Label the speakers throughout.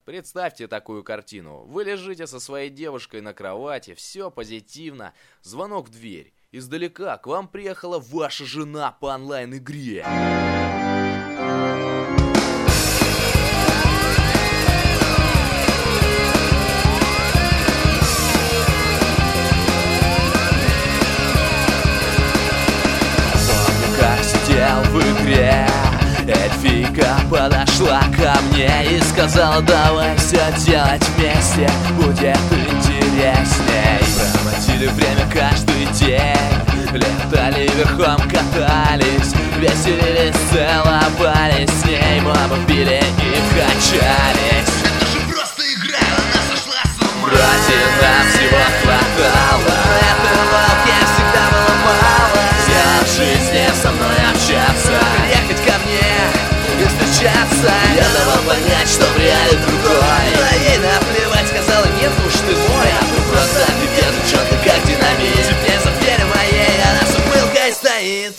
Speaker 1: Представьте такую картину. Вы лежите со своей девушкой на кровати, все позитивно. Звонок в дверь. Издалека к вам приехала ваша жена по онлайн-игре. Как сидел в игре, эльфийка подошла ко мне и сказала: давай все делать вместе, будет интересней. Проводили время каждый день, летали верхом, катались, веселились, целовались, с ней мы пили и качались.
Speaker 2: Это же просто игра, она сошла с ума.
Speaker 1: Вроде нам всего хватало, этого я всегда было мало. Я в жизни со мной общаться, ехать ко мне и встречаться. Я давал понять, что в реале другой, но ей наплевать, сказала: нет уж ты мой. А ты просто пипец, девчонка, как динамит. Теперь за дверью моей она с ухмылкой стоит.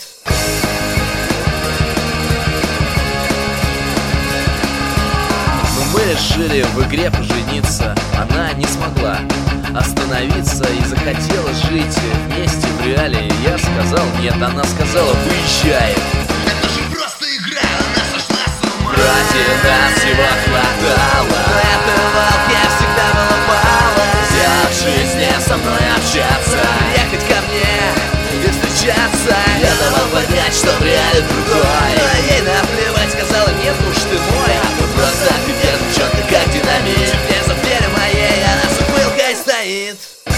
Speaker 1: Мы решили в игре пожениться. Она не смогла остановиться и захотела жить вместе в реале. Я сказал нет, она сказала: выезжай.
Speaker 2: Это же просто игра, она сошла с ума.
Speaker 1: Вроде нам всего хватало, этого я всегда было мало. Я в жизни со мной общаться, ехать ко мне и встречаться. Я давал понять, что в реале другой, но ей наплевать, сказала: нет уж ты мой. А ты просто пипец, девчонка, как динамит. Теперь за дверью моей она с ухмылкой стоит.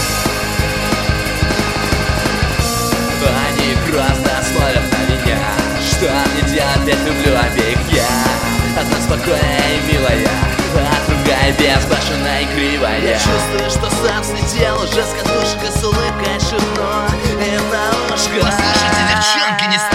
Speaker 1: Они грозно смотрят на меня. Что мне делать, ведь люблю обеих я. Одна спокойная и милая, а другая безбашенная и кривая. Я чувствую, что сам слетел уже с катушек, с улыбкой шепну им на ушко:
Speaker 2: Послушайте, девчонки, не